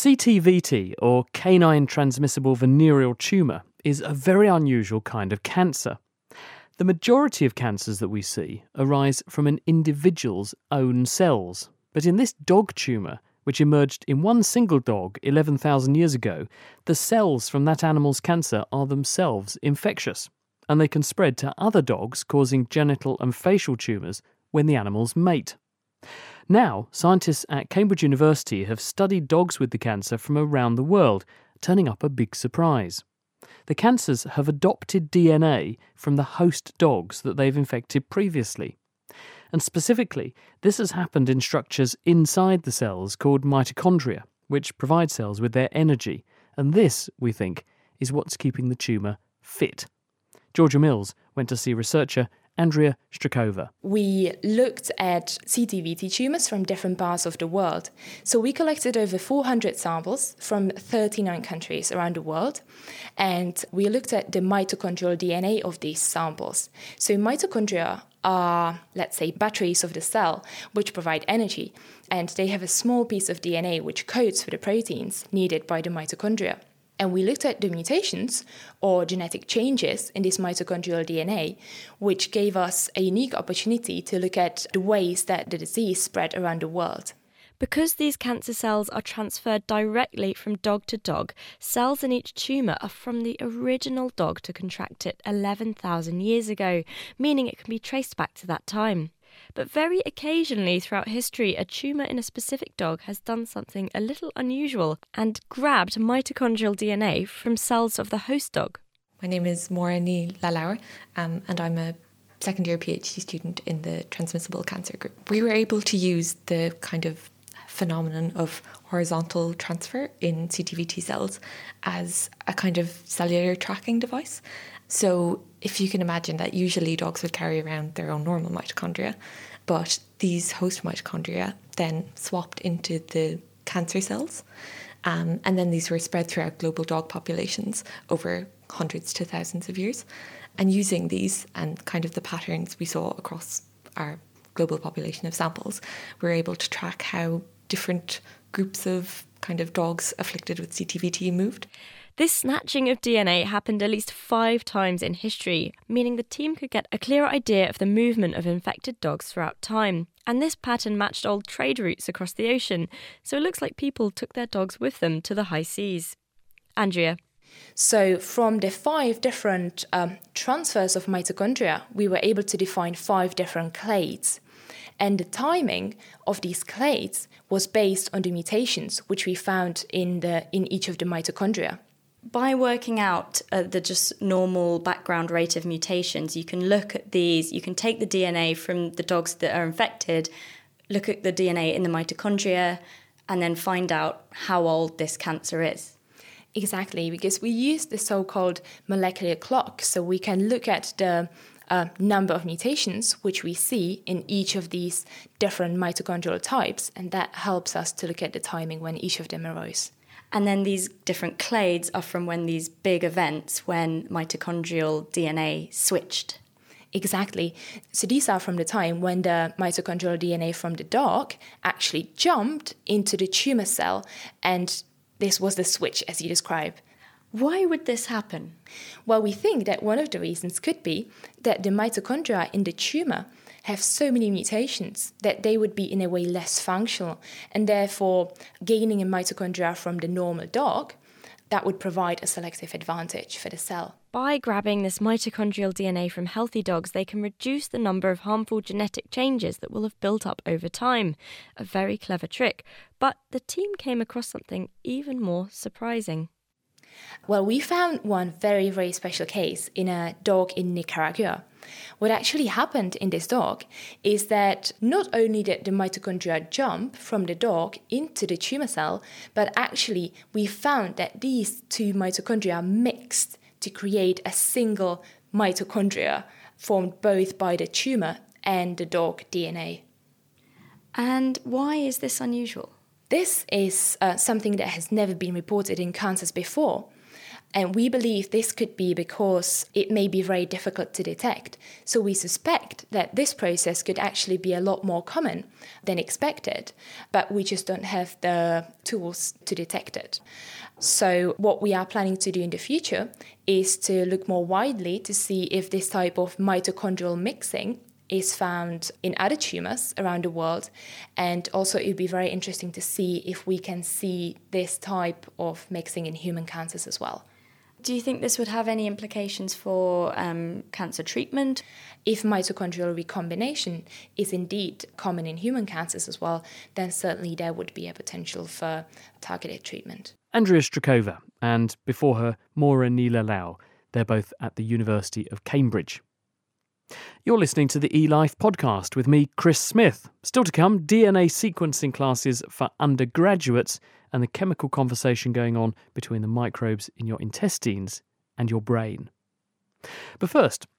CTVT, or canine transmissible venereal tumour, is a very unusual kind of cancer. The majority of cancers that we see arise from an individual's own cells. But in this dog tumour, which emerged in one single dog 11,000 years ago, the cells from that animal's cancer are themselves infectious, and they can spread to other dogs, causing genital and facial tumours when the animals mate. Now, scientists at Cambridge University have studied dogs with the cancer from around the world, turning up a big surprise. The cancers have adopted DNA from the host dogs that they've infected previously. And specifically, this has happened in structures inside the cells called mitochondria, which provide cells with their energy. And this, we think, is what's keeping the tumour fit. Georgia Mills went to see researcher Andrea Strakova. We looked at CTVT tumours from different parts of the world. So we collected over 400 samples from 39 countries around the world, and we looked at the mitochondrial DNA of these samples. So mitochondria are, let's say, batteries of the cell which provide energy, and they have a small piece of DNA which codes for the proteins needed by the mitochondria. And we looked at the mutations or genetic changes in this mitochondrial DNA, which gave us a unique opportunity to look at the ways that the disease spread around the world. Because these cancer cells are transferred directly from dog to dog, cells in each tumour are from the original dog to contract it 11,000 years ago, meaning it can be traced back to that time. But very occasionally throughout history, a tumour in a specific dog has done something a little unusual and grabbed mitochondrial DNA from cells of the host dog. My name is Maura Ní Lalaur, and I'm a second-year PhD student in the transmissible cancer group. We were able to use the kind of phenomenon of horizontal transfer in CTVT cells as a kind of cellular tracking device. So if you can imagine that usually dogs would carry around their own normal mitochondria, but these host mitochondria then swapped into the cancer cells, and then these were spread throughout global dog populations over hundreds to thousands of years. And using these and kind of the patterns we saw across our global population of samples, we were able to track how different groups of kind of dogs afflicted with CTVT moved. This snatching of DNA happened at least 5 times in history, meaning the team could get a clear idea of the movement of infected dogs throughout time. And this pattern matched old trade routes across the ocean, so it looks like people took their dogs with them to the high seas. Andrea. So from the 5 different transfers of mitochondria, we were able to define 5 different clades. And the timing of these clades was based on the mutations which we found in each of the mitochondria. By working out the just normal background rate of mutations, you can look at these, you can take the DNA from the dogs that are infected, look at the DNA in the mitochondria, and then find out how old this cancer is. Exactly, because we use the so-called molecular clock, so we can look at the number of mutations which we see in each of these different mitochondrial types, and that helps us to look at the timing when each of them arose. And then these different clades are from when these big events, when mitochondrial DNA switched. Exactly. So these are from the time when the mitochondrial DNA from the dog actually jumped into the tumour cell, and this was the switch, as you describe. Why would this happen? Well, we think that one of the reasons could be that the mitochondria in the tumour have so many mutations that they would be in a way less functional, and therefore gaining a mitochondria from the normal dog, that would provide a selective advantage for the cell. By grabbing this mitochondrial DNA from healthy dogs, they can reduce the number of harmful genetic changes that will have built up over time. A very clever trick. But the team came across something even more surprising. Well, we found one very, very special case in a dog in Nicaragua. What actually happened in this dog is that not only did the mitochondria jump from the dog into the tumour cell, but actually we found that these 2 mitochondria mixed to create a single mitochondria formed both by the tumour and the dog DNA. And why is this unusual? This is something that has never been reported in cancers before. And we believe this could be because it may be very difficult to detect. So we suspect that this process could actually be a lot more common than expected, but we just don't have the tools to detect it. So what we are planning to do in the future is to look more widely to see if this type of mitochondrial mixing is found in other tumours around the world. And also it would be very interesting to see if we can see this type of mixing in human cancers as well. Do you think this would have any implications for cancer treatment? If mitochondrial recombination is indeed common in human cancers as well, then certainly there would be a potential for targeted treatment. Andrea Strakova and before her Maura Neela Lau. They're both at the University of Cambridge. You're listening to the eLife podcast with me, Chris Smith. Still to come, DNA sequencing classes for undergraduates and the chemical conversation going on between the microbes in your intestines and your brain. But first,